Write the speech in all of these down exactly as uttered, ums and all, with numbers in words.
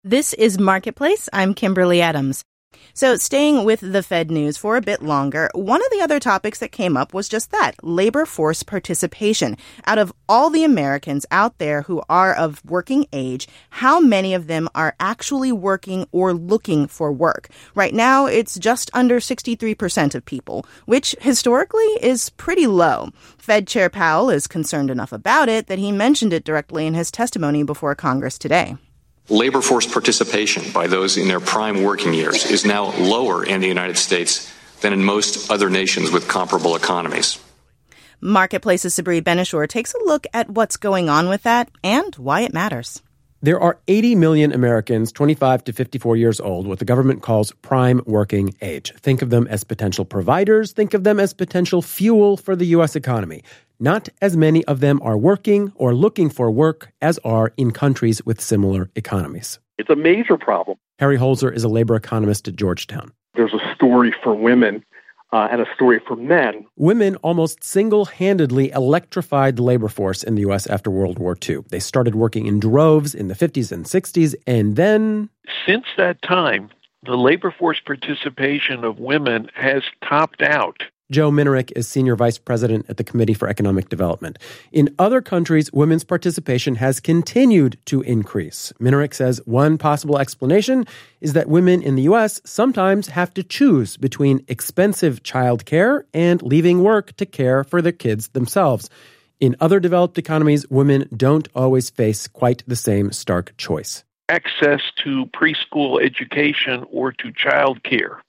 This is Marketplace. I'm Kimberly Adams. So staying with the Fed news for a bit longer, one of the other topics that came up was just that, labor force participation. Out of all the Americans out there who are of working age, how many of them are actually working or looking for work? Right now, it's just under sixty-three percent of people, which historically is pretty low. Fed Chair Powell is concerned enough about it that he mentioned it directly in his testimony before Congress today. Labor force participation by those in their prime working years is now lower in the United States than in most other nations with comparable economies. Marketplace's Sabri Ben-Achour takes a look at what's going on with that and why it matters. There are eighty million Americans twenty-five to fifty-four years old, what the government calls prime working age. Think of them as potential providers. Think of them as potential fuel for the U S economy. Not as many of them are working or looking for work as are in countries with similar economies. It's a major problem. Harry Holzer is a labor economist at Georgetown. There's a story for women uh, and a story for men. Women almost single-handedly electrified the labor force in the U S after World War Two. They started working in droves in the fifties and sixties, and then... Since that time, the labor force participation of women has topped out. Joe Minerick is senior vice president at the Committee for Economic Development. In other countries, women's participation has continued to increase. Minerick says one possible explanation is that women in the U S sometimes have to choose between expensive child care and leaving work to care for their kids themselves. In other developed economies, women don't always face quite the same stark choice. Access to preschool education or to child care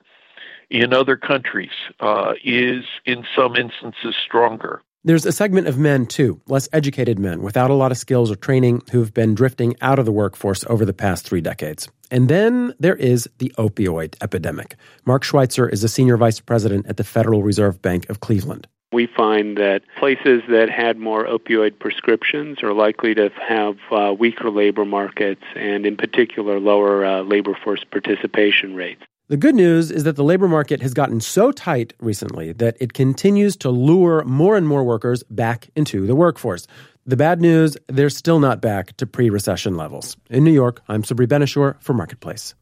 in other countries uh, is, in some instances, stronger. There's a segment of men, too, less educated men without a lot of skills or training who've been drifting out of the workforce over the past three decades. And then there is the opioid epidemic. Mark Schweitzer is a senior vice president at the Federal Reserve Bank of Cleveland. We find that places that had more opioid prescriptions are likely to have uh, weaker labor markets and, in particular, lower uh, labor force participation rates. The good news is that the labor market has gotten so tight recently that it continues to lure more and more workers back into the workforce. The bad news, they're still not back to pre-recession levels. In New York, I'm Sabri Ben-Achour for Marketplace.